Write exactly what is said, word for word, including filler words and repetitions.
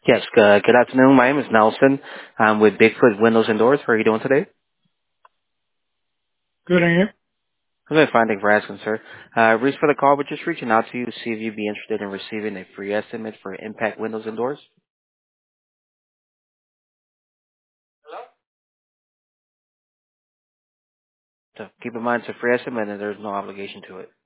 Yes, good, good afternoon. My name is Nelson. I'm with Bigfoot Windows and Doors. How are you doing today? Good, and you? I'm doing fine. Thank you for asking, sir. Uh, reason for the call, we're just reaching out to you to see if you'd be interested in receiving a free estimate for Impact Windows and Doors. So keep in mind it's a free estimate and there's no obligation to it.